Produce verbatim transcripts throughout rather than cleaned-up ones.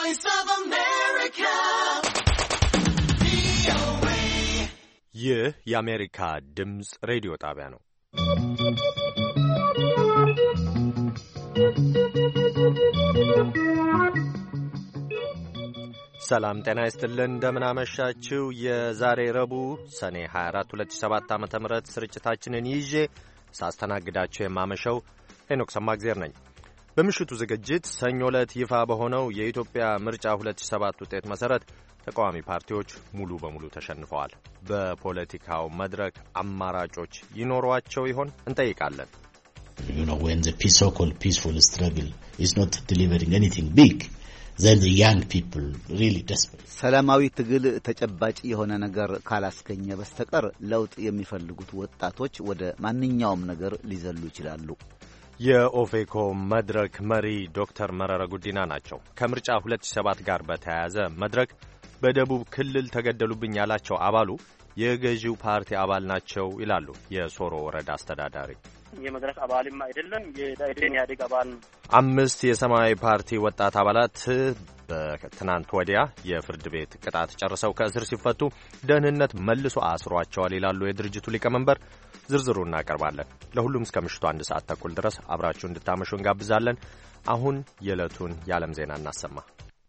Voice of America. ይህ የአሜሪካ ድምፅ ሬዲዮ ጣቢያ ነው። ሰላም ጤና ይስጥልን። እንደምን አመሻችሁ። የዛሬ ረቡዕ ሰኔ ሃያ አራት ሁለት ሺህ ሰባት ዓ.ም ስርጭታችንን ይዤ ሳስተናግዳችሁ የማመሸው ሄኖክ ሰማግዜር ነኝ። በምሽቱ ዝግጅት ሰኞ ዕለት ይፋ በሆነው የኢትዮጵያ ምርጫ ሁለት ሺህ ሰባት ውጤት መሰረት ተቃዋሚ ፓርቲዎች ሙሉ በሙሉ ተሸንፈዋል። በፖለቲካው መድረክ አማራጮች ይኖሯቸው ይሆን እንጠይቃለን። You know, when the peace, so-called peaceful struggle is not delivering anything big, then the young people really desperate. ሰላማዊ ትግል ተጨባጭ የሆነ ነገር ካላስገኘ በስተቀር ለውጥ የሚፈልጉት ወጣቶች ወደ ማንኛውም ነገር ሊዘሉ ይችላሉ። የኦፌኮ መድረክ መሪ ዶክተር መረራ ጉዲና ናቸው። ከምርጫ ሁለት ሺህ ሰባት ጋር በተያያዘ መድረክ በደቡብ ክልል ተገደሉብኝ ያላቸው አባሉ የገዢው ፓርቲ አባል ናቸው ይላሉ የሶሮ ወረዳ አስተዳዳሪ። የመድረክ አባልም አይደለም፣ የዳይዴን ያዲግ አባል። አምስት የሰማያዊ ፓርቲ ወጣት አባላት በትናንት ወዲያ የፍርድ ቤት ቅጣት ጨርሰው ከእስር ሲፈቱ ደህንነት መልሶ አስሯቸዋል ይላሉ የድርጅቱ ሊቀመንበር። ዝርዝሩ እናቀርባለን። ለሁሉም እስከ ምሽቱ አንድ ሰዓት ተኩል ድረስ አብራችሁ እንድታመሹ እንጋብዛለን። አሁን የዕለቱን የዓለም ዜና እናሰማ።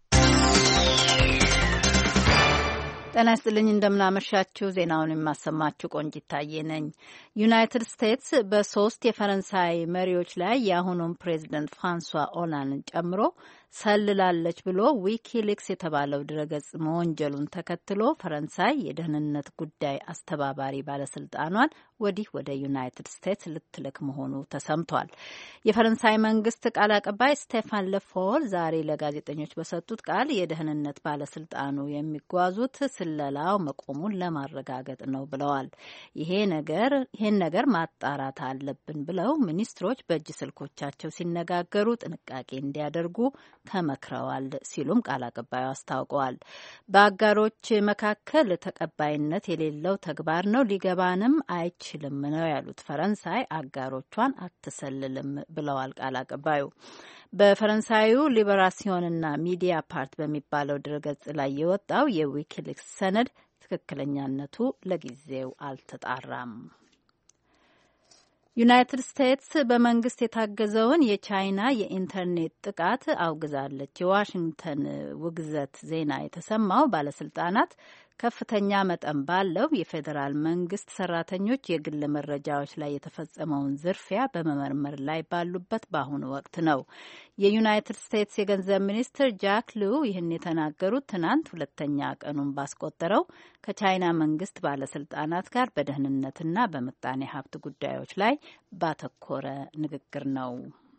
ጤና ይስጥልኝ፣ እንደምናመሻችሁ። ዜናውን የማሰማችሁ ቆንጂት ታዬ ነኝ። ዩናይትድ ስቴትስ በሶስት የፈረንሳይ መሪዎች ላይ የአሁኑን ፕሬዚደንት ፍራንሷ ኦላንድን ጨምሮ ሰልላለች ብሎ ዊኪሊክስ የተባለው ድረገጽ መወንጀሉን ተከትሎ ፈረንሳይ የደህንነት ጉዳይ አስተባባሪ ባለስልጣኗን ወዲህ ወደ ዩናይትድ ስቴትስ ልትልክ መሆኑ ተሰምቷል። የፈረንሳይ መንግስት ቃል አቀባይ ስቴፋን ለፎል ዛሬ ለጋዜጠኞች በሰጡት ቃል የደህንነት ባለስልጣኑ የሚጓዙት ስለላው መቆሙን ለማረጋገጥ ነው ብለዋል። ይሄ ነገር ይሄን ነገር ማጣራት አለብን ብለው ሚኒስትሮች በእጅ ስልኮቻቸው ሲነጋገሩ ጥንቃቄ እንዲያደርጉ ተመክረዋል ሲሉም ቃል አቀባዩ አስታውቀዋል። በአጋሮች መካከል ተቀባይነት የሌለው ተግባር ነው፣ ሊገባንም አይችልም ነው ያሉት። ፈረንሳይ አጋሮቿን አትሰልልም ብለዋል ቃል አቀባዩ። በፈረንሳዩ ሊበራሲዮንና ሚዲያ ፓርት በሚባለው ድረገጽ ላይ የወጣው የዊኪሊክስ ሰነድ ትክክለኛነቱ ለጊዜው አልተጣራም። ዩናይትድ ስቴትስ በመንግስት የታገዘውን የቻይና የኢንተርኔት ጥቃት አውግዛለች። የዋሽንግተን ውግዘት ዜና የተሰማው ባለስልጣናት ከፍተኛ መጠን ባለው የፌዴራል መንግስት ሰራተኞች የግል መረጃዎች ላይ የተፈጸመውን ዝርፊያ በመመርመር ላይ ባሉበት በአሁኑ ወቅት ነው። የዩናይትድ ስቴትስ የገንዘብ ሚኒስትር ጃክ ሉ ይህን የተናገሩት ትናንት ሁለተኛ ቀኑን ባስቆጠረው ከቻይና መንግስት ባለስልጣናት ጋር በደህንነትና በምጣኔ ሀብት ጉዳዮች ላይ ባተኮረ ንግግር ነው።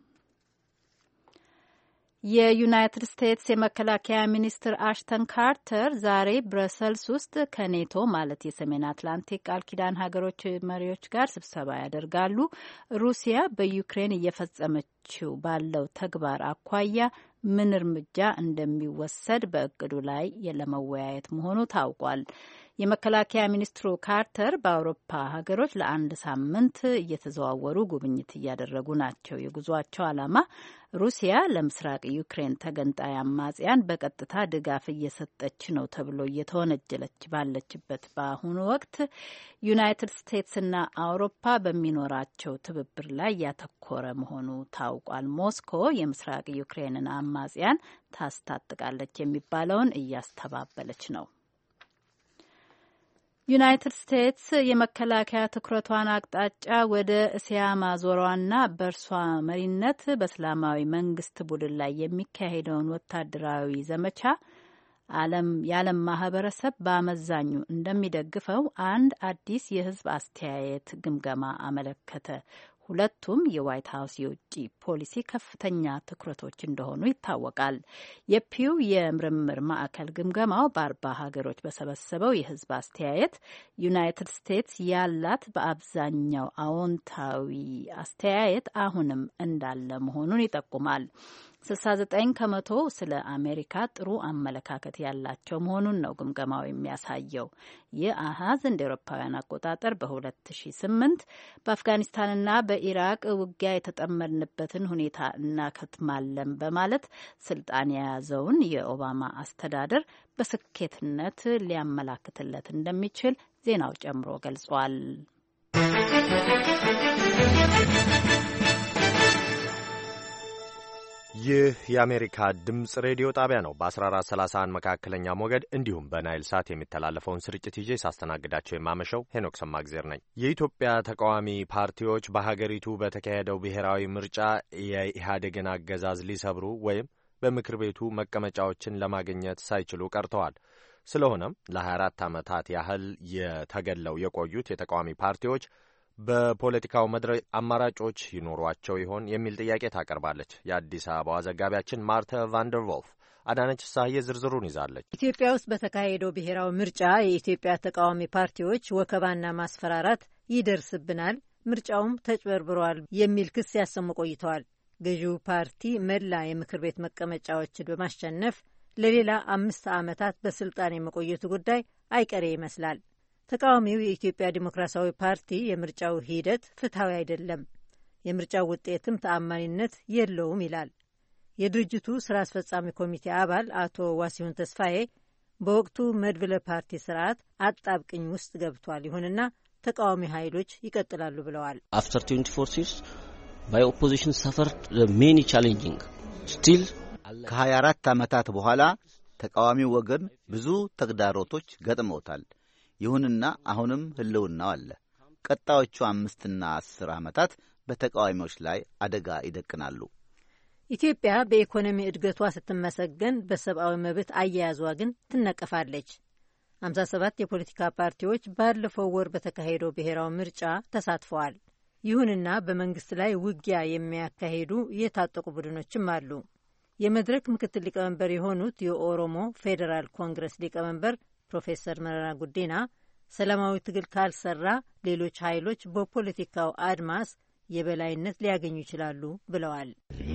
የዩናይትድ ስቴትስ የመከላከያ ሚኒስትር አሽተን ካርተር ዛሬ ብረሰልስ ውስጥ ከኔቶ ማለት የሰሜን አትላንቲክ ቃል ኪዳን ሀገሮች መሪዎች ጋር ስብሰባ ያደርጋሉ። ሩሲያ በዩክሬን እየፈጸመችው ባለው ተግባር አኳያ ምን እርምጃ እንደሚወሰድ በእቅዱ ላይ ለመወያየት መሆኑ ታውቋል። የመከላከያ ሚኒስትሩ ካርተር በአውሮፓ ሀገሮች ለአንድ ሳምንት እየተዘዋወሩ ጉብኝት እያደረጉ ናቸው። የጉዟቸው ዓላማ ሩሲያ ለምስራቅ ዩክሬን ተገንጣይ አማጽያን በቀጥታ ድጋፍ እየሰጠች ነው ተብሎ እየተወነጀለች ባለችበት በአሁኑ ወቅት ዩናይትድ ስቴትስና አውሮፓ በሚኖራቸው ትብብር ላይ ያተኮረ መሆኑ ታውቋል። ሞስኮ የምስራቅ ዩክሬንን አማጽያን ታስታጥቃለች የሚባለውን እያስተባበለች ነው። ዩናይትድ ስቴትስ የመከላከያ ትኩረቷን አቅጣጫ ወደ እስያ ማዞሯና በእርሷ መሪነት በእስላማዊ መንግስት ቡድን ላይ የሚካሄደውን ወታደራዊ ዘመቻ ዓለም የዓለም ማህበረሰብ በአመዛኙ እንደሚደግፈው አንድ አዲስ የሕዝብ አስተያየት ግምገማ አመለከተ። ሁለቱም የዋይት ሀውስ የውጭ ፖሊሲ ከፍተኛ ትኩረቶች እንደሆኑ ይታወቃል። የፒው የምርምር ማዕከል ግምገማው በአርባ ሀገሮች በሰበሰበው የህዝብ አስተያየት ዩናይትድ ስቴትስ ያላት በአብዛኛው አዎንታዊ አስተያየት አሁንም እንዳለ መሆኑን ይጠቁማል። ስልሳ ዘጠኝ ከመቶ ስለ አሜሪካ ጥሩ አመለካከት ያላቸው መሆኑን ነው ግምገማው የሚያሳየው። ይህ አሃዝ እንደ ኤሮፓውያን አቆጣጠር በሁለት ሺ ስምንት በአፍጋኒስታንና በኢራቅ ውጊያ የተጠመድንበትን ሁኔታ እናከትማለን በማለት ስልጣን የያዘውን የኦባማ አስተዳደር በስኬትነት ሊያመላክትለት እንደሚችል ዜናው ጨምሮ ገልጿል። ይህ የአሜሪካ ድምፅ ሬዲዮ ጣቢያ ነው። በ1431 ሰላሳ አንድ መካከለኛ ሞገድ እንዲሁም በናይል ሳት የሚተላለፈውን ስርጭት ይዤ ሳስተናግዳቸው የማመሸው ሄኖክ ሰማግዜር ነኝ። የኢትዮጵያ ተቃዋሚ ፓርቲዎች በሀገሪቱ በተካሄደው ብሔራዊ ምርጫ የኢህአዴግን አገዛዝ ሊሰብሩ ወይም በምክር ቤቱ መቀመጫዎችን ለማግኘት ሳይችሉ ቀርተዋል። ስለሆነም ለ24 አራት ዓመታት ያህል የተገለው የቆዩት የተቃዋሚ ፓርቲዎች በፖለቲካው መድረክ አማራጮች ይኖሯቸው ይሆን የሚል ጥያቄ ታቀርባለች። የአዲስ አበባ ዘጋቢያችን ማርተ ቫንደር ቮልፍ አዳነች ሳህዬ ዝርዝሩን ይዛለች። ኢትዮጵያ ውስጥ በተካሄደው ብሔራዊ ምርጫ የኢትዮጵያ ተቃዋሚ ፓርቲዎች ወከባና ማስፈራራት ይደርስብናል፣ ምርጫውም ተጭበርብሯል የሚል ክስ ያሰሙ ቆይተዋል። ገዢው ፓርቲ መላ የምክር ቤት መቀመጫዎችን በማሸነፍ ለሌላ አምስት ዓመታት በስልጣን የመቆየቱ ጉዳይ አይቀሬ ይመስላል። ተቃዋሚው የኢትዮጵያ ዲሞክራሲያዊ ፓርቲ የምርጫው ሂደት ፍትሐዊ አይደለም፣ የምርጫው ውጤትም ተአማኒነት የለውም ይላል። የድርጅቱ ስራ አስፈጻሚ ኮሚቴ አባል አቶ ዋሲሁን ተስፋዬ በወቅቱ መድብለ ፓርቲ ስርዓት አጣብቅኝ ውስጥ ገብቷል፣ ይሁንና ተቃዋሚ ኃይሎች ይቀጥላሉ ብለዋል። አፍተር ትዌንቲ ፎር ይርስ ባይ ኦፖዚሽን ሰፈርድ ሜኒ ቻሌንጂንግ ስቲል ከሀያ አራት ዓመታት በኋላ ተቃዋሚው ወገን ብዙ ተግዳሮቶች ገጥመውታል። ይሁንና አሁንም ህልውናው አለ። ቀጣዮቹ አምስትና አስር ዓመታት በተቃዋሚዎች ላይ አደጋ ይደቅናሉ። ኢትዮጵያ በኢኮኖሚ እድገቷ ስትመሰገን በሰብአዊ መብት አያያዟ ግን ትነቀፋለች። ሃምሳ ሰባት የፖለቲካ ፓርቲዎች ባለፈው ወር በተካሄደው ብሔራዊ ምርጫ ተሳትፈዋል። ይሁንና በመንግስት ላይ ውጊያ የሚያካሂዱ የታጠቁ ቡድኖችም አሉ። የመድረክ ምክትል ሊቀመንበር የሆኑት የኦሮሞ ፌዴራል ኮንግረስ ሊቀመንበር ፕሮፌሰር መረራ ጉዲና ሰላማዊ ትግል ካልሰራ ሌሎች ኃይሎች በፖለቲካው አድማስ የበላይነት ሊያገኙ ይችላሉ ብለዋል።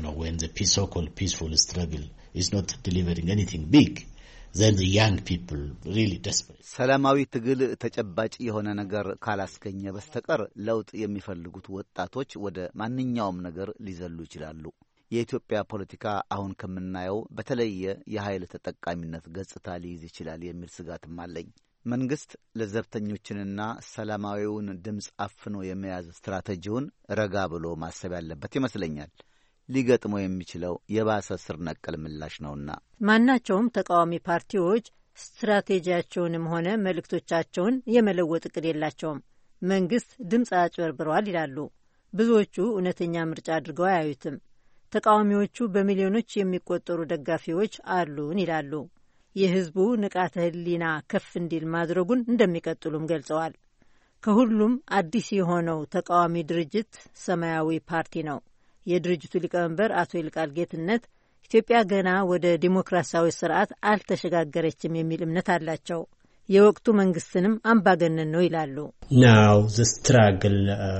ሰላማዊ ትግል ተጨባጭ የሆነ ነገር ካላስገኘ በስተቀር ለውጥ የሚፈልጉት ወጣቶች ወደ ማንኛውም ነገር ሊዘሉ ይችላሉ። የኢትዮጵያ ፖለቲካ አሁን ከምናየው በተለየ የኃይል ተጠቃሚነት ገጽታ ሊይዝ ይችላል የሚል ስጋትም አለኝ። መንግስት ለዘብተኞችንና ሰላማዊውን ድምፅ አፍኖ የመያዝ ስትራቴጂውን ረጋ ብሎ ማሰብ ያለበት ይመስለኛል። ሊገጥመው የሚችለው የባሰ ስር ነቀል ምላሽ ነውና ማናቸውም ተቃዋሚ ፓርቲዎች ስትራቴጂያቸውንም ሆነ መልእክቶቻቸውን የመለወጥ እቅድ የላቸውም። መንግስት ድምፅ አጭበርብሯል ይላሉ። ብዙዎቹ እውነተኛ ምርጫ አድርገው አያዩትም። ተቃዋሚዎቹ በሚሊዮኖች የሚቆጠሩ ደጋፊዎች አሉን ይላሉ። የህዝቡ ንቃተ ህሊና ከፍ እንዲል ማድረጉን እንደሚቀጥሉም ገልጸዋል። ከሁሉም አዲስ የሆነው ተቃዋሚ ድርጅት ሰማያዊ ፓርቲ ነው። የድርጅቱ ሊቀመንበር አቶ ይልቃል ጌትነት ኢትዮጵያ ገና ወደ ዲሞክራሲያዊ ስርዓት አልተሸጋገረችም የሚል እምነት አላቸው። የወቅቱ መንግስትንም አምባገነን ነው ይላሉ። ናው ዘ ስትራግል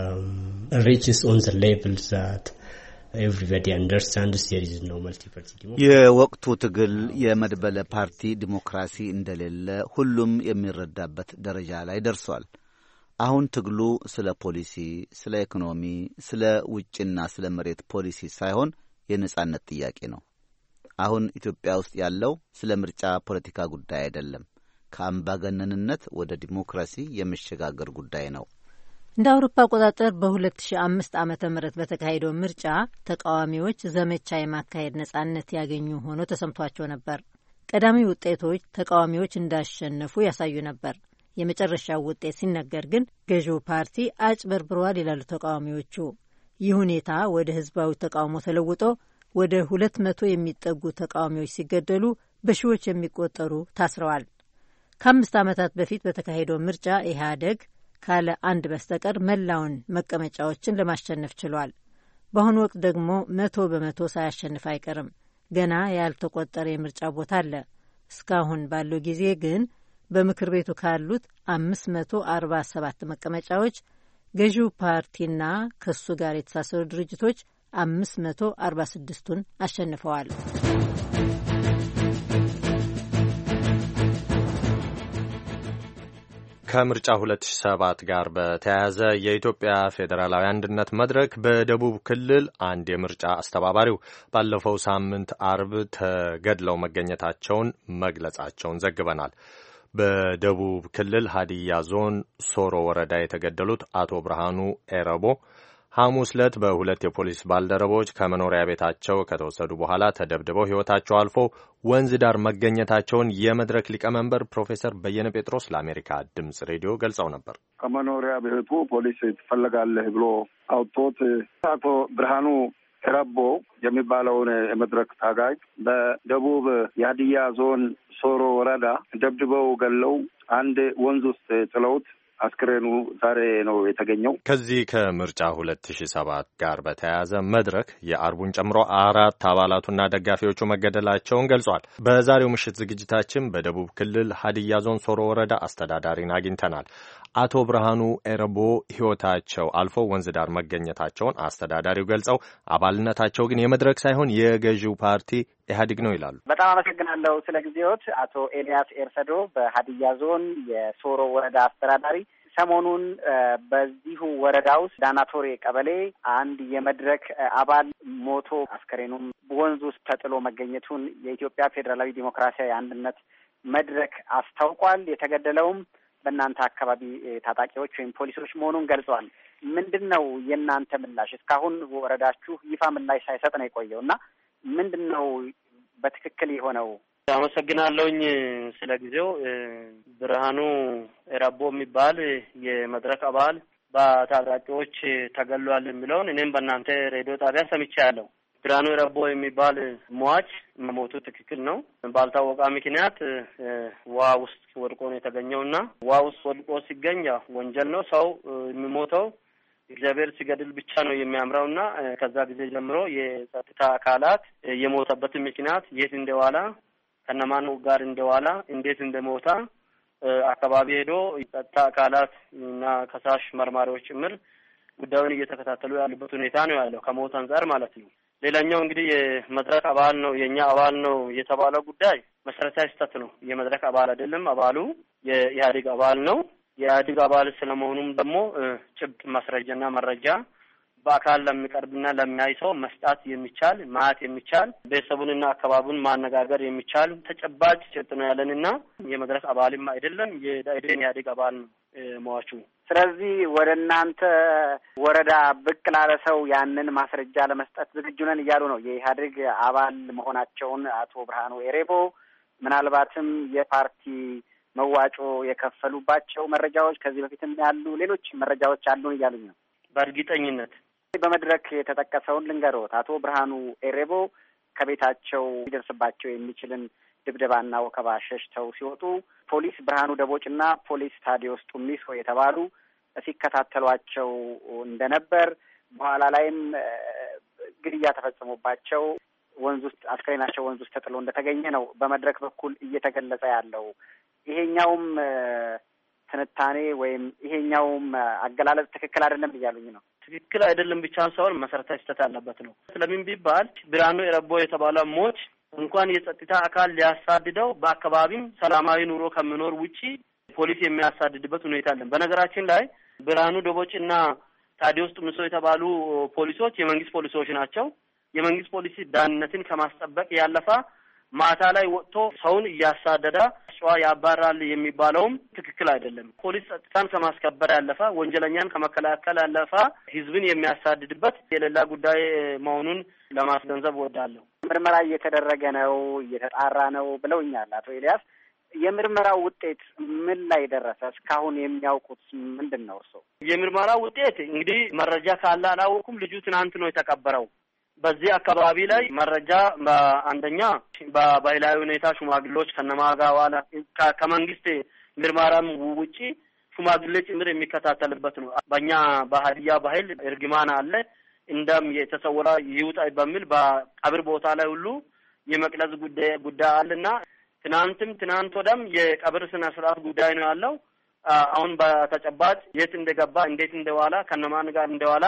ሪችስ ኦን ዘ ሌቭል ዛት everybody understands there is no multi party democracy. የወቅቱ ትግል የመድበለ ፓርቲ ዲሞክራሲ እንደሌለ ሁሉም የሚረዳበት ደረጃ ላይ ደርሷል። አሁን ትግሉ ስለ ፖሊሲ፣ ስለ ኢኮኖሚ፣ ስለ ውጭና ስለ መሬት ፖሊሲ ሳይሆን የነጻነት ጥያቄ ነው። አሁን ኢትዮጵያ ውስጥ ያለው ስለ ምርጫ ፖለቲካ ጉዳይ አይደለም፣ ከአምባገነንነት ወደ ዲሞክራሲ የመሸጋገር ጉዳይ ነው። እንደ አውሮፓ አቆጣጠር በሁለት ሺህ አምስት ዓመተ ምህረት በተካሄደው ምርጫ ተቃዋሚዎች ዘመቻ የማካሄድ ነጻነት ያገኙ ሆኖ ተሰምቷቸው ነበር። ቀዳሚ ውጤቶች ተቃዋሚዎች እንዳሸነፉ ያሳዩ ነበር። የመጨረሻው ውጤት ሲነገር ግን ገዢው ፓርቲ አጭበርብሯል ይላሉ ተቃዋሚዎቹ። ይህ ሁኔታ ወደ ህዝባዊ ተቃውሞ ተለውጦ ወደ ሁለት መቶ የሚጠጉ ተቃዋሚዎች ሲገደሉ በሺዎች የሚቆጠሩ ታስረዋል። ከአምስት ዓመታት በፊት በተካሄደው ምርጫ ኢህአዴግ ካለ አንድ በስተቀር መላውን መቀመጫዎችን ለማሸነፍ ችሏል። በአሁኑ ወቅት ደግሞ መቶ በመቶ ሳያሸንፍ አይቀርም። ገና ያልተቆጠረ የምርጫ ቦታ አለ። እስካሁን ባለው ጊዜ ግን በምክር ቤቱ ካሉት አምስት መቶ አርባ ሰባት መቀመጫዎች ገዢው ፓርቲና ከሱ ጋር የተሳሰሩ ድርጅቶች አምስት መቶ አርባ ስድስቱን አሸንፈዋል። ከምርጫ ሁለት ሺህ ሰባት ጋር በተያያዘ የኢትዮጵያ ፌዴራላዊ አንድነት መድረክ በደቡብ ክልል አንድ የምርጫ አስተባባሪው ባለፈው ሳምንት አርብ ተገድለው መገኘታቸውን መግለጻቸውን ዘግበናል። በደቡብ ክልል ሀዲያ ዞን ሶሮ ወረዳ የተገደሉት አቶ ብርሃኑ ኤረቦ ሐሙስ ዕለት በሁለት የፖሊስ ባልደረቦች ከመኖሪያ ቤታቸው ከተወሰዱ በኋላ ተደብድበው ሕይወታቸው አልፎ ወንዝ ዳር መገኘታቸውን የመድረክ ሊቀመንበር ፕሮፌሰር በየነ ጴጥሮስ ለአሜሪካ ድምፅ ሬዲዮ ገልጸው ነበር። ከመኖሪያ ቤቱ ፖሊስ ትፈልጋለህ ብሎ አውጥቶት አቶ ብርሃኑ ኤረቦ የሚባለውን የመድረክ ታጋይ በደቡብ የሀዲያ ዞን ሶሮ ወረዳ ደብድበው ገለው አንድ ወንዝ ውስጥ ጥለውት አስክሬኑ ዛሬ ነው የተገኘው። ከዚህ ከምርጫ ሁለት ሺህ ሰባት ጋር በተያያዘ መድረክ የአርቡን ጨምሮ አራት አባላቱና ደጋፊዎቹ መገደላቸውን ገልጿል። በዛሬው ምሽት ዝግጅታችን በደቡብ ክልል ሀዲያ ዞን ሶሮ ወረዳ አስተዳዳሪን አግኝተናል። አቶ ብርሃኑ ኤረቦ ሕይወታቸው አልፎ ወንዝ ዳር መገኘታቸውን አስተዳዳሪው ገልጸው አባልነታቸው ግን የመድረክ ሳይሆን የገዢው ፓርቲ ኢህአዴግ ነው ይላሉ። በጣም አመሰግናለሁ ስለ ጊዜዎት። አቶ ኤልያስ ኤርሰዶ በሀዲያ ዞን የሶሮ ወረዳ አስተዳዳሪ፣ ሰሞኑን በዚሁ ወረዳ ውስጥ ዳናቶሬ ቀበሌ አንድ የመድረክ አባል ሞቶ አስከሬኑም ወንዝ ውስጥ ተጥሎ መገኘቱን የኢትዮጵያ ፌዴራላዊ ዲሞክራሲያዊ አንድነት መድረክ አስታውቋል። የተገደለውም በእናንተ አካባቢ ታጣቂዎች ወይም ፖሊሶች መሆኑን ገልጸዋል። ምንድን ነው የእናንተ ምላሽ? እስካሁን ወረዳችሁ ይፋ ምላሽ ሳይሰጥ ነው የቆየው እና ምንድን ነው በትክክል የሆነው? አመሰግናለሁኝ ስለ ጊዜው። ብርሃኑ ኤረቦ የሚባል የመድረክ አባል በታጣቂዎች ተገሏል የሚለውን እኔም በእናንተ ሬዲዮ ጣቢያ ሰምቻለሁ። ብርሃኑ ኤረቦ የሚባል ሟች መሞቱ ትክክል ነው። ባልታወቀ ምክንያት ውሃ ውስጥ ወድቆ ነው የተገኘውና ውሃ ውስጥ ወድቆ ሲገኝ ወንጀል ነው። ሰው የሚሞተው እግዚአብሔር ሲገድል ብቻ ነው የሚያምረውና ከዛ ጊዜ ጀምሮ የጸጥታ አካላት የሞተበትን ምክንያት የት እንደዋላ ከነማን ጋር እንደዋላ እንዴት እንደሞታ አካባቢ ሄዶ የጸጥታ አካላት እና ከሳሽ መርማሪዎች ጭምር ጉዳዩን እየተከታተሉ ያሉበት ሁኔታ ነው ያለው ከሞት አንጻር ማለት ነው። ሌላኛው እንግዲህ የመድረክ አባል ነው የኛ አባል ነው የተባለው ጉዳይ መሰረታዊ ስህተት ነው። የመድረክ አባል አይደለም። አባሉ የኢህአዴግ አባል ነው። የኢህአዴግ አባል ስለመሆኑም ደግሞ ጭብጥ ማስረጃና መረጃ በአካል ለሚቀርብና ለሚያይ ሰው መስጣት የሚቻል ማት የሚቻል ቤተሰቡንና አካባቢውን ማነጋገር የሚቻል ተጨባጭ ጭብጥ ነው ያለንና የመድረክ አባልም አይደለም የኢህአዴግ ኢህአዴግ አባል ነው ሟቹ። ስለዚህ ወደ እናንተ ወረዳ ብቅ ላለ ሰው ያንን ማስረጃ ለመስጠት ዝግጁ ነን እያሉ ነው የኢህአዴግ አባል መሆናቸውን አቶ ብርሃኑ ኤረቦ ምናልባትም የፓርቲ መዋጮ የከፈሉባቸው መረጃዎች ከዚህ በፊትም ያሉ ሌሎች መረጃዎች አሉን እያሉኝ ነው። በእርግጠኝነት በመድረክ የተጠቀሰውን ልንገሮት። አቶ ብርሃኑ ኤረቦ ከቤታቸው ሊደርስባቸው የሚችልን ድብደባና ወከባ ሸሽተው ሲወጡ ፖሊስ ብርሃኑ ደቦጭና ፖሊስ ታዲዮስ ጡሚሶ የተባሉ ሲከታተሏቸው እንደነበር፣ በኋላ ላይም ግድያ ተፈጽሞባቸው ወንዝ ውስጥ አስከሬናቸው ወንዝ ውስጥ ተጥሎ እንደተገኘ ነው በመድረክ በኩል እየተገለጸ ያለው። ይሄኛውም ትንታኔ ወይም ይሄኛውም አገላለጽ ትክክል አይደለም እያሉኝ ነው። ትክክል አይደለም ብቻ ሳይሆን መሰረታዊ ስህተት አለበት ነው። ስለምን ቢባል ብርሃኑ ኤረቦ የተባለ ሞች እንኳን የጸጥታ አካል ሊያሳድደው በአካባቢም ሰላማዊ ኑሮ ከመኖር ውጪ ፖሊስ የሚያሳድድበት ሁኔታ አለ። በነገራችን ላይ ብርሃኑ ደቦጭና ታዲዮስ ጡሚሶ የተባሉ ፖሊሶች የመንግስት ፖሊሶች ናቸው። የመንግስት ፖሊስ ዳንነትን ከማስጠበቅ ያለፈ ማታ ላይ ወጥቶ ሰውን እያሳደደ ጨዋ ያባራል የሚባለውም ትክክል አይደለም። ፖሊስ ጸጥታን ከማስከበር ያለፈ ወንጀለኛን ከመከላከል ያለፈ ህዝብን የሚያሳድድበት የሌላ ጉዳይ መሆኑን ለማስገንዘብ ወዳለሁ። ምርመራ እየተደረገ ነው፣ እየተጣራ ነው ብለውኛል አቶ ኤልያስ። የምርመራው ውጤት ምን ላይ ደረሰ? እስካሁን የሚያውቁት ምንድን ነው? እርሶ የምርመራው ውጤት እንግዲህ መረጃ ካለ አላወኩም። ልጁ ትናንት ነው የተቀበረው። በዚህ አካባቢ ላይ መረጃ በአንደኛ በባህላዊ ሁኔታ ሽማግሌዎች ከነማጋዋላ ከመንግስት ምርመራም ውጪ ሽማግሌ ጭምር የሚከታተልበት ነው። በእኛ በሀዲያ ባህል እርግማን አለ። እንደም የተሰወረ ይውጣ በሚል በቀብር ቦታ ላይ ሁሉ የመቅለዝ ጉዳይ ጉዳይ አለና ትናንትም ትናንት ወደም የቀብር ስነ ስርዓት ጉዳይ ነው ያለው። አሁን በተጨባጭ የት እንደገባ እንዴት እንደዋላ ከነማን ጋር እንደዋላ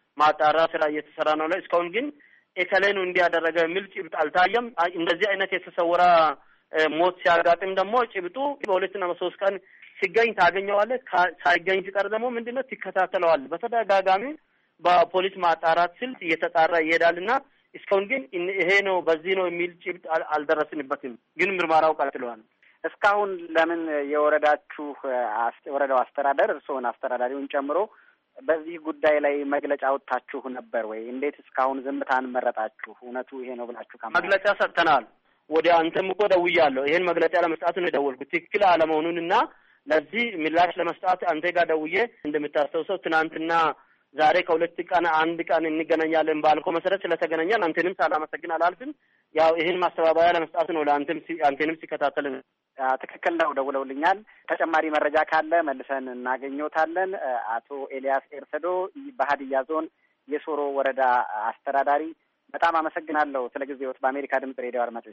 ማጣራ ስራ እየተሰራ ነው ላይ እስካሁን ግን ኤከሌኑ እንዲያደረገ የሚል ጭብጥ አልታየም። እንደዚህ አይነት የተሰወረ ሞት ሲያጋጥም ደግሞ ጭብጡ በሁለትና በሶስት ቀን ሲገኝ ታገኘዋለህ። ሳይገኝ ሲቀር ደግሞ ምንድነው ትከታተለዋል። በተደጋጋሚ በፖሊስ ማጣራት ስልት እየተጣራ ይሄዳልና እስካሁን ግን ይሄ ነው በዚህ ነው የሚል ጭብጥ አልደረስንበትም። ግን ምርመራው ቀጥሏል። እስካሁን ለምን የወረዳችሁ ወረዳው አስተዳደር እርስዎን አስተዳዳሪውን ጨምሮ በዚህ ጉዳይ ላይ መግለጫ ወጣችሁ ነበር ወይ? እንዴት እስካሁን ዝምታን መረጣችሁ? እውነቱ ይሄ ነው ብላችሁ ካማ መግለጫ ሰጥተናል። ወደ አንተም እኮ ደውያለሁ። ይሄን መግለጫ ለመስጠት ነው የደወልኩት። ትክክል አለመሆኑንና ለዚህ ምላሽ ለመስጠት አንተ ጋር ደውዬ እንደምታስተውሰው ትናንትና ዛሬ ከሁለት ቀን አንድ ቀን እንገናኛለን ባልከው መሰረት ስለተገናኛል አንተንም ሳላመሰግን አላልፍም። ያው ይሄን ማስተባበያ ለመስጠት ነው ለአንተም አንተንም ሲከታተል ትክክል ነው። ደውለውልኛል። ተጨማሪ መረጃ ካለ መልሰን እናገኘዎታለን። አቶ ኤልያስ ኤርሰዶ በሀዲያ ዞን የሶሮ ወረዳ አስተዳዳሪ፣ በጣም አመሰግናለሁ ስለ ጊዜዎት። በአሜሪካ ድምጽ ሬዲዮ አድማጮች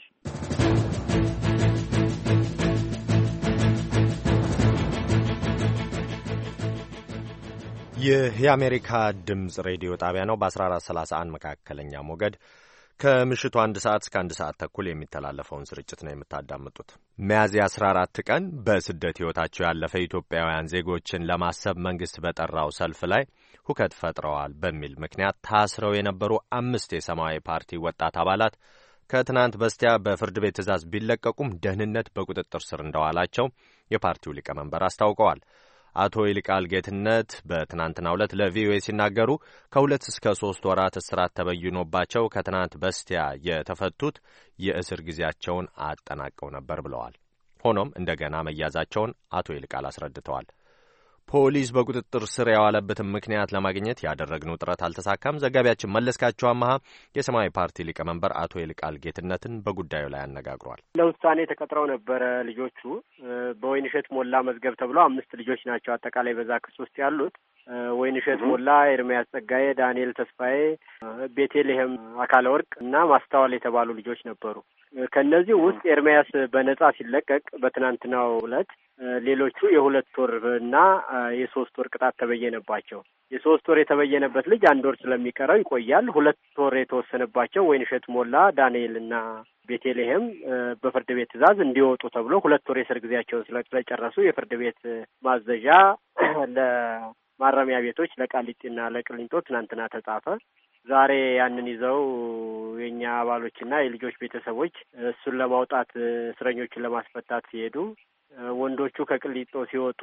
ይህ የአሜሪካ ድምጽ ሬዲዮ ጣቢያ ነው። በአስራ አራት ሰላሳ አንድ መካከለኛ ሞገድ ከምሽቱ አንድ ሰዓት እስከ አንድ ሰዓት ተኩል የሚተላለፈውን ስርጭት ነው የምታዳምጡት። ሚያዝያ አስራ አራት ቀን በስደት ሕይወታቸው ያለፈ ኢትዮጵያውያን ዜጎችን ለማሰብ መንግሥት በጠራው ሰልፍ ላይ ሁከት ፈጥረዋል በሚል ምክንያት ታስረው የነበሩ አምስት የሰማያዊ ፓርቲ ወጣት አባላት ከትናንት በስቲያ በፍርድ ቤት ትዕዛዝ ቢለቀቁም ደህንነት በቁጥጥር ስር እንደዋላቸው የፓርቲው ሊቀመንበር አስታውቀዋል። አቶ ይልቃል ጌትነት በትናንትናው ዕለት ለቪኦኤ ሲናገሩ ከሁለት እስከ ሶስት ወራት እስራት ተበይኖባቸው ከትናንት በስቲያ የተፈቱት የእስር ጊዜያቸውን አጠናቀው ነበር ብለዋል። ሆኖም እንደገና መያዛቸውን አቶ ይልቃል አስረድተዋል። ፖሊስ በቁጥጥር ስር ያዋለበትን ምክንያት ለማግኘት ያደረግነው ጥረት አልተሳካም። ዘጋቢያችን መለስካቸው አማሃ የሰማያዊ ፓርቲ ሊቀመንበር አቶ ይልቃል ጌትነትን በጉዳዩ ላይ አነጋግሯል። ለውሳኔ ተቀጥረው ነበረ። ልጆቹ በወይንሸት ሞላ መዝገብ ተብሎ አምስት ልጆች ናቸው አጠቃላይ በዛ ክስ ውስጥ ያሉት። ወይንሸት ሞላ፣ ኤርሚያስ ጸጋዬ፣ ዳንኤል ተስፋዬ፣ ቤቴልሄም አካለ ወርቅ እና ማስተዋል የተባሉ ልጆች ነበሩ። ከነዚህ ውስጥ ኤርሚያስ በነጻ ሲለቀቅ በትናንትናው ዕለት ሌሎቹ የሁለት ወር እና የሶስት ወር ቅጣት ተበየነባቸው። የሶስት ወር የተበየነበት ልጅ አንድ ወር ስለሚቀረው ይቆያል። ሁለት ወር የተወሰነባቸው ወይንሸት ሞላ፣ ዳንኤል እና ቤቴልሄም በፍርድ ቤት ትዕዛዝ እንዲወጡ ተብሎ ሁለት ወር የእስር ጊዜያቸውን ስለጨረሱ የፍርድ ቤት ማዘዣ ለማረሚያ ቤቶች ለቃሊቲና ለቅሊንጦ ትናንትና ተጻፈ። ዛሬ ያንን ይዘው የኛ አባሎችና የልጆች ቤተሰቦች እሱን ለማውጣት እስረኞችን ለማስፈታት ሲሄዱ ወንዶቹ ከቅሊንጦ ሲወጡ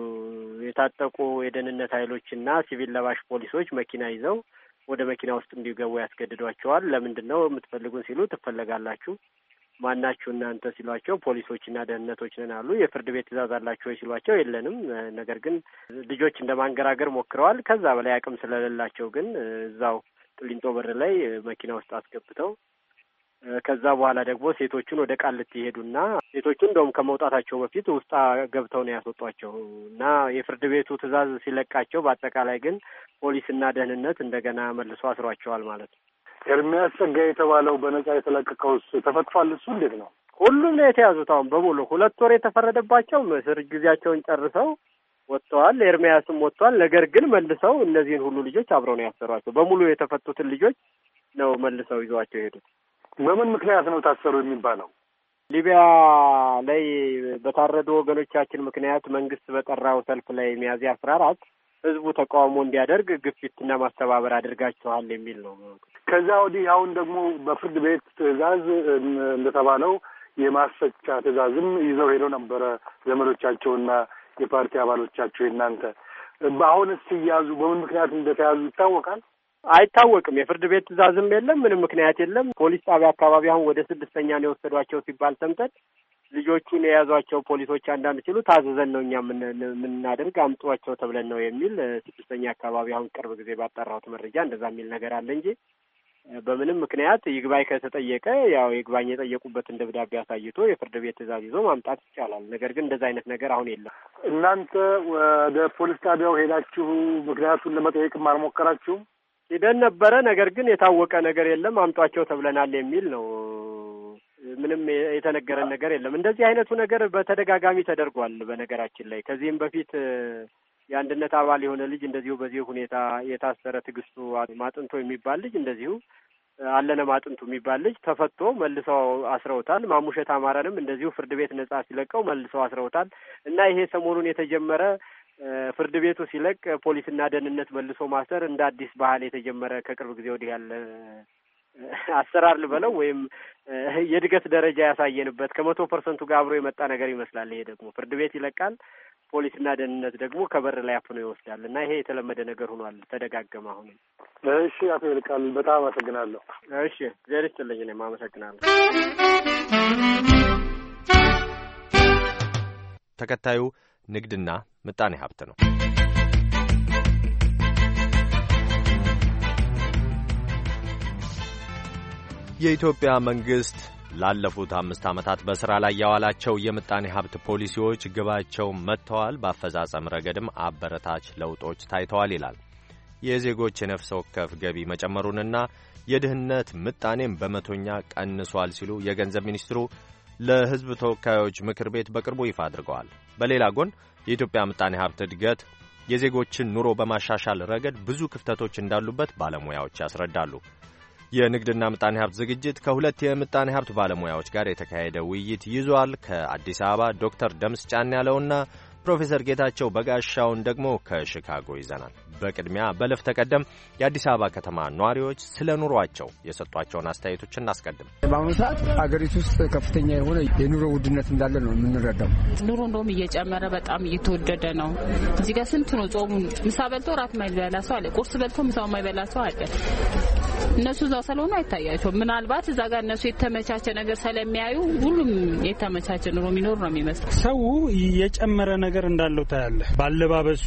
የታጠቁ የደህንነት ኃይሎችና ሲቪል ለባሽ ፖሊሶች መኪና ይዘው ወደ መኪና ውስጥ እንዲገቡ ያስገድዷቸዋል። ለምንድን ነው የምትፈልጉን ሲሉ ትፈለጋላችሁ፣ ማናችሁ እናንተ ሲሏቸው ፖሊሶችና ደህንነቶች ነን አሉ። የፍርድ ቤት ትዕዛዝ አላችሁ ወይ ሲሏቸው የለንም፣ ነገር ግን ልጆች እንደማንገራገር ሞክረዋል። ከዛ በላይ አቅም ስለሌላቸው ግን እዛው ቅሊንጦ በር ላይ መኪና ውስጥ አስገብተው ከዛ በኋላ ደግሞ ሴቶቹን ወደ ቃሊቲ ይሄዱና ሴቶቹ እንደውም ከመውጣታቸው በፊት ውስጥ ገብተው ነው ያስወጧቸው እና የፍርድ ቤቱ ትዕዛዝ ሲለቃቸው በአጠቃላይ ግን ፖሊስና ደህንነት እንደገና መልሶ አስሯቸዋል ማለት ነው። ኤርሚያስ ጸጋዬ የተባለው በነጻ የተለቀቀውስ ተፈቷል? እሱ እንዴት ነው? ሁሉም ነው የተያዙት። አሁን በሙሉ ሁለት ወር የተፈረደባቸው እስር ጊዜያቸውን ጨርሰው ወጥተዋል። ኤርሚያስም ወጥቷል። ነገር ግን መልሰው እነዚህን ሁሉ ልጆች አብረው ነው ያሰሯቸው። በሙሉ የተፈቱትን ልጆች ነው መልሰው ይዘዋቸው ሄዱት። በምን ምክንያት ነው ታሰሩ የሚባለው? ሊቢያ ላይ በታረዱ ወገኖቻችን ምክንያት መንግስት በጠራው ሰልፍ ላይ ሚያዝያ አስራ አራት ህዝቡ ተቃውሞ እንዲያደርግ ግፊትና ማስተባበር አድርጋችኋል የሚል ነው። ከዛ ወዲህ አሁን ደግሞ በፍርድ ቤት ትዕዛዝ እንደተባለው የማስፈቻ ትዕዛዝም ይዘው ሄደው ነበረ ዘመዶቻቸውና የፓርቲ አባሎቻቸው። እናንተ በአሁንስ ሲያዙ በምን ምክንያት እንደተያዙ ይታወቃል? አይታወቅም። የፍርድ ቤት ትዕዛዝም የለም፣ ምንም ምክንያት የለም። ፖሊስ ጣቢያ አካባቢ አሁን ወደ ስድስተኛ ነው የወሰዷቸው ሲባል ሰምተን ልጆቹን የያዟቸው ፖሊሶች አንዳንድ ሲሉ ታዘዘን ነው እኛ የምናደርግ አምጧቸው ተብለን ነው የሚል ስድስተኛ አካባቢ አሁን ቅርብ ጊዜ ባጣራሁት መረጃ እንደዛ የሚል ነገር አለ እንጂ በምንም ምክንያት ይግባኝ ከተጠየቀ ያው ይግባኝ የጠየቁበትን ደብዳቤ አሳይቶ የፍርድ ቤት ትዕዛዝ ይዞ ማምጣት ይቻላል። ነገር ግን እንደዛ አይነት ነገር አሁን የለም። እናንተ ወደ ፖሊስ ጣቢያው ሄዳችሁ ምክንያቱን ለመጠየቅም አልሞከራችሁም? ሄደን ነበረ። ነገር ግን የታወቀ ነገር የለም። አምጧቸው ተብለናል የሚል ነው። ምንም የተነገረን ነገር የለም። እንደዚህ አይነቱ ነገር በተደጋጋሚ ተደርጓል። በነገራችን ላይ ከዚህም በፊት የአንድነት አባል የሆነ ልጅ እንደዚሁ በዚህ ሁኔታ የታሰረ ትዕግስቱ ማጥንቶ የሚባል ልጅ እንደዚሁ አለነ ማጥንቱ የሚባል ልጅ ተፈቶ መልሰው አስረውታል። ማሙሸት አማረንም እንደዚሁ ፍርድ ቤት ነጻ ሲለቀው መልሰው አስረውታል። እና ይሄ ሰሞኑን የተጀመረ ፍርድ ቤቱ ሲለቅ ፖሊስና ደህንነት መልሶ ማሰር እንደ አዲስ ባህል የተጀመረ ከቅርብ ጊዜ ወዲህ ያለ አሰራር ልበለው ወይም የድገት ደረጃ ያሳየንበት ከመቶ ፐርሰንቱ ጋር አብሮ የመጣ ነገር ይመስላል። ይሄ ደግሞ ፍርድ ቤት ይለቃል፣ ፖሊስና ደህንነት ደግሞ ከበር ላይ አፍኖ ይወስዳል እና ይሄ የተለመደ ነገር ሆኗል። ተደጋገመ አሁን። እሺ አቶ ይልቃል በጣም አመሰግናለሁ። እሺ እግዚአብሔር ይስጥልኝ። እኔም አመሰግናለሁ። ተከታዩ ንግድና ምጣኔ ሀብት ነው። የኢትዮጵያ መንግስት ላለፉት አምስት ዓመታት በሥራ ላይ ያዋላቸው የምጣኔ ሀብት ፖሊሲዎች ግባቸው መጥተዋል፣ በአፈጻጸም ረገድም አበረታች ለውጦች ታይተዋል ይላል። የዜጎች የነፍስ ወከፍ ገቢ መጨመሩንና የድህነት ምጣኔም በመቶኛ ቀንሷል ሲሉ የገንዘብ ሚኒስትሩ ለሕዝብ ተወካዮች ምክር ቤት በቅርቡ ይፋ አድርገዋል። በሌላ ጎን የኢትዮጵያ ምጣኔ ሀብት እድገት የዜጎችን ኑሮ በማሻሻል ረገድ ብዙ ክፍተቶች እንዳሉበት ባለሙያዎች ያስረዳሉ። የንግድና ምጣኔ ሀብት ዝግጅት ከሁለት የምጣኔ ሀብት ባለሙያዎች ጋር የተካሄደ ውይይት ይዟል። ከአዲስ አበባ ዶክተር ደምስ ጫን ያለውና ፕሮፌሰር ጌታቸው በጋሻውን ደግሞ ከሺካጎ ይዘናል። በቅድሚያ በለፍ ተቀደም የአዲስ አበባ ከተማ ነዋሪዎች ስለ ኑሯቸው የሰጧቸውን አስተያየቶች እናስቀድም። በአሁኑ ሰዓት አገሪቱ ውስጥ ከፍተኛ የሆነ የኑሮ ውድነት እንዳለ ነው የምንረዳው። ኑሮ እንደውም እየጨመረ በጣም እየተወደደ ነው። እዚህ ጋር ስንት ነው ጾሙ? ምሳ በልቶ ራት ማይበላ ሰው አለ። ቁርስ በልቶ ምሳው ማይበላ ሰው አለ። እነሱ እዛው ስለሆኑ አይታያቸውም። ምናልባት እዛ ጋር እነሱ የተመቻቸ ነገር ስለሚያዩ ሁሉም የተመቻቸ ኑሮ የሚኖር ነው የሚመስለው። ሰው የጨመረ ነገር እንዳለው ታያለ። ባለባበሱ፣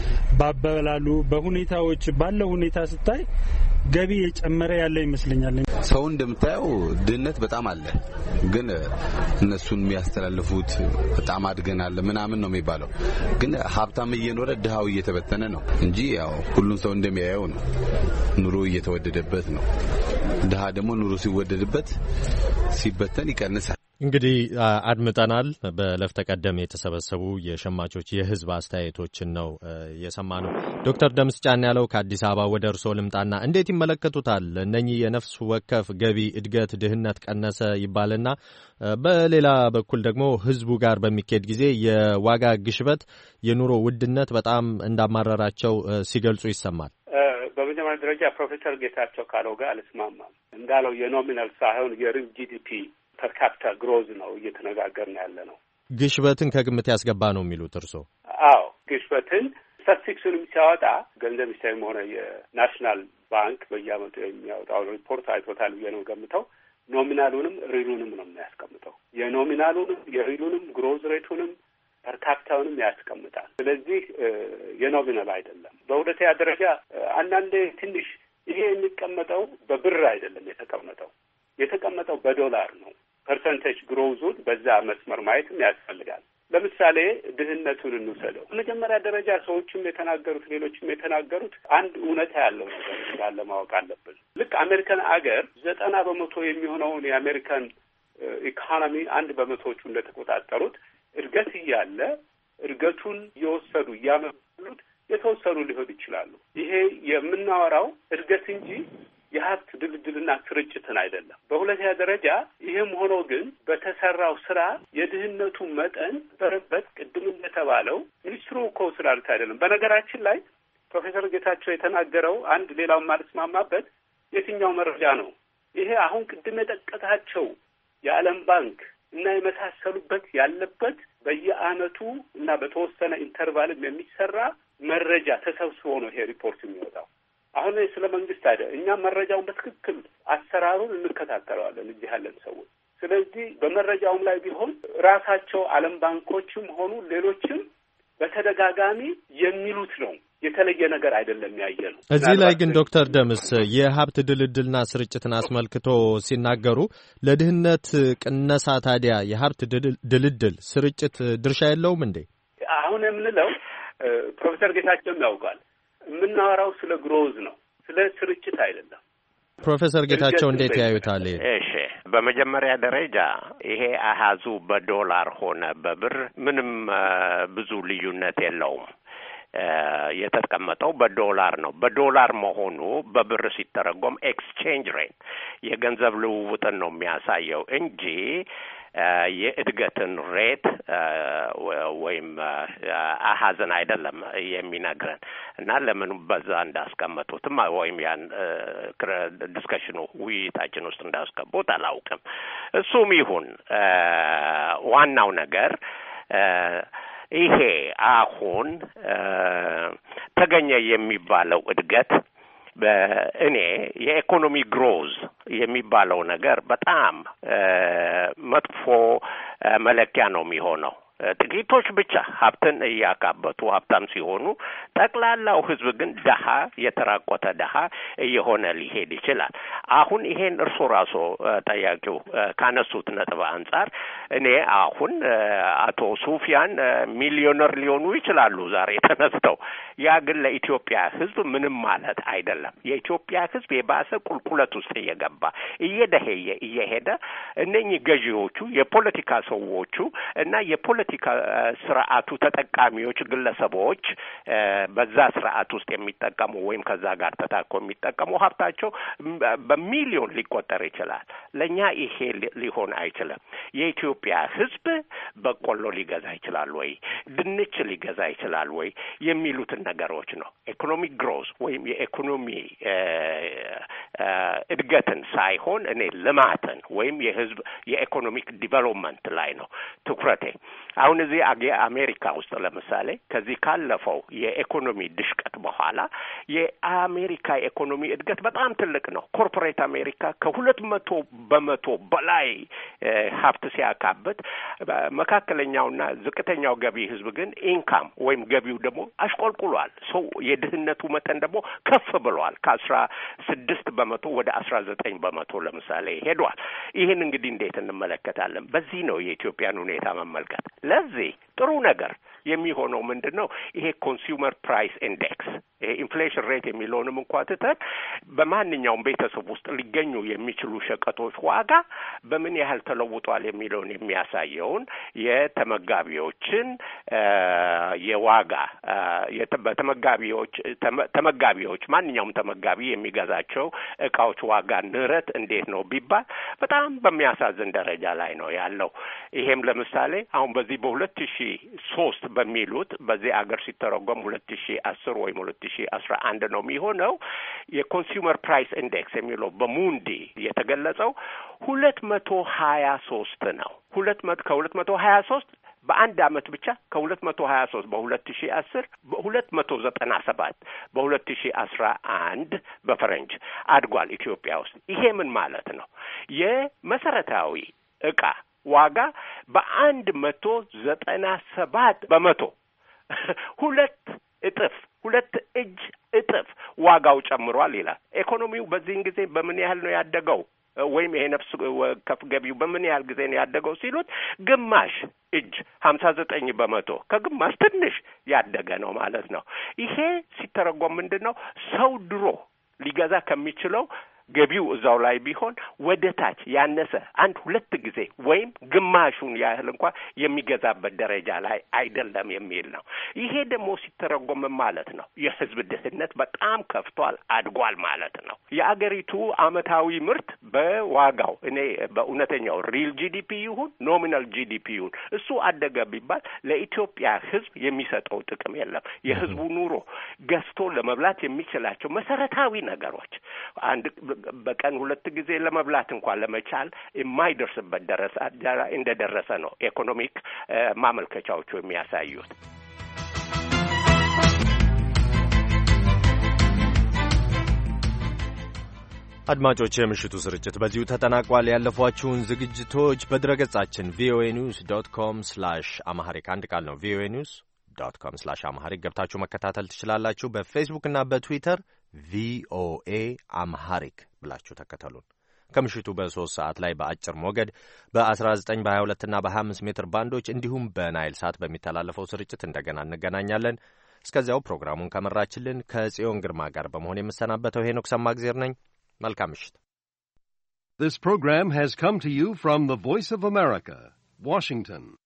ባበላሉ፣ በሁኔታዎች ባለው ሁኔታ ስታይ ገቢ የጨመረ ያለ ይመስለኛል። ሰው እንደምታየው ድህነት በጣም አለ፣ ግን እነሱን የሚያስተላልፉት በጣም አድገናል ምናምን ነው የሚባለው። ግን ሀብታም እየኖረ ድሃው እየተበተነ ነው እንጂ ያው ሁሉም ሰው እንደሚያየው ነው። ኑሮ እየተወደደበት ነው። ድሃ ደግሞ ኑሮ ሲወደድበት ሲበተን ይቀንሳል። እንግዲህ አድምጠናል። በለፍ ተቀደም የተሰበሰቡ የሸማቾች የህዝብ አስተያየቶችን ነው የሰማነው። ዶክተር ደምስ ጫን ያለው ከአዲስ አበባ ወደ እርሶ ልምጣና እንዴት ይመለከቱታል? እነኚህ የነፍስ ወከፍ ገቢ እድገት ድህነት ቀነሰ ይባልና በሌላ በኩል ደግሞ ህዝቡ ጋር በሚካሄድ ጊዜ የዋጋ ግሽበት፣ የኑሮ ውድነት በጣም እንዳማረራቸው ሲገልጹ ይሰማል። በመጀመሪያ ደረጃ ፕሮፌሰር ጌታቸው ካለው ጋር አልስማማም። እንዳለው የኖሚናል ሳይሆን የሪል ጂዲፒ ፐር ካፒታ ግሮዝ ነው እየተነጋገርን ያለ ነው። ግሽበትን ከግምት ያስገባ ነው የሚሉት እርሶ? አዎ ግሽበትን ስታቲስቲክሱንም ሲያወጣ ገንዘብ ሚኒስቴርም ሆነ የናሽናል ባንክ በየዓመቱ የሚያወጣው ሪፖርት አይቶታል ብዬ ነው ገምተው። ኖሚናሉንም ሪሉንም ነው የሚያስቀምጠው። የኖሚናሉንም የሪሉንም ግሮዝ ሬቱንም ፐር ካፒታውንም ያስቀምጣል። ስለዚህ የኖሚናል አይደለም። በሁለተኛ ደረጃ አንዳንዴ ትንሽ ይሄ የሚቀመጠው በብር አይደለም የተቀመጠው የተቀመጠው በዶላር ነው። ፐርሰንቴጅ ግሮዙን በዛ መስመር ማየትም ያስፈልጋል። ለምሳሌ ድህነቱን እንውሰደው። በመጀመሪያ ደረጃ ሰዎችም የተናገሩት ሌሎችም የተናገሩት አንድ እውነታ ያለው ነገር እንዳለ ማወቅ አለብን። ልክ አሜሪካን አገር ዘጠና በመቶ የሚሆነውን የአሜሪካን ኢኮኖሚ አንድ በመቶዎቹ እንደተቆጣጠሩት እድገት እያለ እድገቱን እየወሰዱ እያመሉት የተወሰኑ ሊሆን ይችላሉ። ይሄ የምናወራው እድገት እንጂ የሀብት ድልድልና ስርጭትን አይደለም። በሁለተኛ ደረጃ ይህም ሆኖ ግን በተሰራው ስራ የድህነቱ መጠን በረበት ቅድም እንደተባለው ሚኒስትሩ እኮ ስላሉት አይደለም። በነገራችን ላይ ፕሮፌሰር ጌታቸው የተናገረው አንድ ሌላው ማልስማማበት የትኛው መረጃ ነው? ይሄ አሁን ቅድም የጠቀሳቸው የዓለም ባንክ እና የመሳሰሉበት ያለበት በየአመቱ እና በተወሰነ ኢንተርቫልም የሚሰራ መረጃ ተሰብስቦ ነው ይሄ ሪፖርት የሚወጣው። አሁን ስለ መንግስት አይደል፣ እኛም መረጃውን በትክክል አሰራሩን እንከታተለዋለን እዚህ ያለን ሰዎች። ስለዚህ በመረጃውም ላይ ቢሆን ራሳቸው ዓለም ባንኮችም ሆኑ ሌሎችም በተደጋጋሚ የሚሉት ነው። የተለየ ነገር አይደለም ያየ ነው። እዚህ ላይ ግን ዶክተር ደምስ የሀብት ድልድልና ስርጭትን አስመልክቶ ሲናገሩ ለድህነት ቅነሳ ታዲያ የሀብት ድልድል ስርጭት ድርሻ የለውም እንዴ? አሁን የምንለው ፕሮፌሰር ጌታቸውም ያውቃል። የምናወራው ስለ ግሮዝ ነው፣ ስለ ስርጭት አይደለም። ፕሮፌሰር ጌታቸው እንዴት ያዩታል? እሺ፣ በመጀመሪያ ደረጃ ይሄ አሃዙ በዶላር ሆነ በብር ምንም ብዙ ልዩነት የለውም። የተቀመጠው በዶላር ነው። በዶላር መሆኑ በብር ሲተረጎም ኤክስቼንጅ ሬት የገንዘብ ልውውጥን ነው የሚያሳየው እንጂ የእድገትን ሬት ወይም አሃዝን አይደለም የሚነግረን እና ለምን በዛ እንዳስቀመጡትም ወይም ያን ዲስከሽኑ ውይይታችን ውስጥ እንዳስገቡት አላውቅም። እሱም ይሁን ዋናው ነገር ይሄ አሁን ተገኘ የሚባለው እድገት በእኔ የኢኮኖሚ ግሮዝ የሚባለው ነገር በጣም መጥፎ መለኪያ ነው የሚሆነው። ጥቂቶች ብቻ ሀብትን እያካበቱ ሀብታም ሲሆኑ ጠቅላላው ህዝብ ግን ደሃ የተራቆተ ደሃ እየሆነ ሊሄድ ይችላል። አሁን ይሄን እርሶ ራሶ ጠያቂው ካነሱት ነጥብ አንጻር እኔ አሁን አቶ ሱፊያን ሚሊዮነር ሊሆኑ ይችላሉ ዛሬ ተነስተው፣ ያ ግን ለኢትዮጵያ ህዝብ ምንም ማለት አይደለም። የኢትዮጵያ ህዝብ የባሰ ቁልቁለት ውስጥ እየገባ እየደሄየ እየሄደ እነኚህ ገዢዎቹ የፖለቲካ ሰዎቹ እና የፖለቲካ ስርዓቱ ተጠቃሚዎች ግለሰቦች በዛ ስርዓት ውስጥ የሚጠቀሙ ወይም ከዛ ጋር ተታኮ የሚጠቀሙ ሀብታቸው በሚሊዮን ሊቆጠር ይችላል። ለኛ ይሄ ሊሆን አይችልም። የኢትዮጵያ ህዝብ በቆሎ ሊገዛ ይችላል ወይ ድንች ሊገዛ ይችላል ወይ የሚሉትን ነገሮች ነው። ኢኮኖሚክ ግሮዝ ወይም የኢኮኖሚ እድገትን ሳይሆን እኔ ልማትን ወይም የህዝብ የኢኮኖሚክ ዲቨሎፕመንት ላይ ነው ትኩረቴ። አሁን እዚህ አሜሪካ ውስጥ ለምሳሌ ከዚህ ካለፈው የኢኮኖሚ ድሽቀት በኋላ የአሜሪካ ኢኮኖሚ እድገት በጣም ትልቅ ነው። ኮርፖሬት አሜሪካ ከሁለት መቶ በመቶ በላይ ሀብት ሲያካብት፣ መካከለኛውና ዝቅተኛው ገቢ ህዝብ ግን ኢንካም ወይም ገቢው ደግሞ አሽቆልቁሏል። ሰው የድህነቱ መጠን ደግሞ ከፍ ብሏል። ከአስራ ስድስት በመቶ ወደ አስራ ዘጠኝ በመቶ ለምሳሌ ሄዷል። ይህን እንግዲህ እንዴት እንመለከታለን? በዚህ ነው የኢትዮጵያን ሁኔታ መመልከት። ለዚህ ጥሩ ነገር የሚሆነው ምንድነው? ይሄ ኮንሱመር ፕራይስ ኢንዴክስ ይሄ ኢንፍሌሽን ሬት የሚለውንም እንኳን ትተን በማንኛውም ቤተሰብ ውስጥ ሊገኙ የሚችሉ ሸቀጦች ዋጋ በምን ያህል ተለውጧል የሚለውን የሚያሳየውን የተመጋቢዎችን የዋጋ በተመጋቢዎች ተመጋቢዎች ማንኛውም ተመጋቢ የሚገዛቸው እቃዎች ዋጋ ንረት እንዴት ነው ቢባል በጣም በሚያሳዝን ደረጃ ላይ ነው ያለው። ይሄም ለምሳሌ አሁን በዚህ በሁለት ሺህ ሶስት በሚሉት በዚህ አገር ሲተረጎም ሁለት ሺህ አስር ወይም ሁለት ሺህ አስራ አንድ ነው የሚሆነው የኮንሱመር ፕራይስ ኢንዴክስ የሚለው በሙንዲ የተገለጸው ሁለት መቶ ሀያ ሶስት ነው። ሁለት መቶ ከሁለት መቶ ሀያ ሶስት በአንድ አመት ብቻ ከሁለት መቶ ሀያ ሶስት በሁለት ሺህ አስር በሁለት መቶ ዘጠና ሰባት በሁለት ሺህ አስራ አንድ በፈረንጅ አድጓል ኢትዮጵያ ውስጥ። ይሄ ምን ማለት ነው? የመሰረታዊ እቃ ዋጋ በአንድ መቶ ዘጠና ሰባት በመቶ ሁለት እጥፍ ሁለት እጅ እጥፍ ዋጋው ጨምሯል ይላል። ኢኮኖሚው በዚህን ጊዜ በምን ያህል ነው ያደገው ወይም ይሄ ነፍስ ከፍ ገቢው በምን ያህል ጊዜ ነው ያደገው ሲሉት ግማሽ እጅ ሀምሳ ዘጠኝ በመቶ ከግማሽ ትንሽ ያደገ ነው ማለት ነው። ይሄ ሲተረጎም ምንድነው? ሰው ድሮ ሊገዛ ከሚችለው ገቢው እዛው ላይ ቢሆን ወደ ታች ያነሰ አንድ ሁለት ጊዜ ወይም ግማሹን ያህል እንኳን የሚገዛበት ደረጃ ላይ አይደለም የሚል ነው። ይሄ ደግሞ ሲተረጎም ማለት ነው የህዝብ ድህነት በጣም ከፍቷል አድጓል ማለት ነው። የአገሪቱ አመታዊ ምርት በዋጋው እኔ በእውነተኛው ሪል ጂዲፒ ይሁን ኖሚናል ጂዲፒ ይሁን እሱ አደገ ቢባል ለኢትዮጵያ ህዝብ የሚሰጠው ጥቅም የለም። የህዝቡ ኑሮ ገዝቶ ለመብላት የሚችላቸው መሰረታዊ ነገሮች አንድ በቀን ሁለት ጊዜ ለመብላት እንኳን ለመቻል የማይደርስበት ደረሰ እንደደረሰ ነው ኢኮኖሚክ ማመልከቻዎቹ የሚያሳዩት። አድማጮች፣ የምሽቱ ስርጭት በዚሁ ተጠናቋል። ያለፏችሁን ዝግጅቶች በድረገጻችን ቪኦኤ ኒውስ ዶት ኮም ስላሽ አማሐሪክ አንድ ቃል ነው ቪኦኤ ኒውስ ዶት ኮም ስላሽ አማሐሪክ ገብታችሁ መከታተል ትችላላችሁ። በፌስቡክ እና በትዊተር ቪኦኤ አምሃሪክ ብላችሁ ተከተሉን። ከምሽቱ በሶስት ሰዓት ላይ በአጭር ሞገድ በአስራ ዘጠኝ በሀያ ሁለት እና በሀያ አምስት ሜትር ባንዶች እንዲሁም በናይል ሳት በሚተላለፈው ስርጭት እንደገና እንገናኛለን። እስከዚያው ፕሮግራሙን ከመራችልን ከጽዮን ግርማ ጋር በመሆን የምሰናበተው ሄኖክ ሰማግዜር ነኝ። መልካም ምሽት። This program has come to you from the Voice of America, Washington.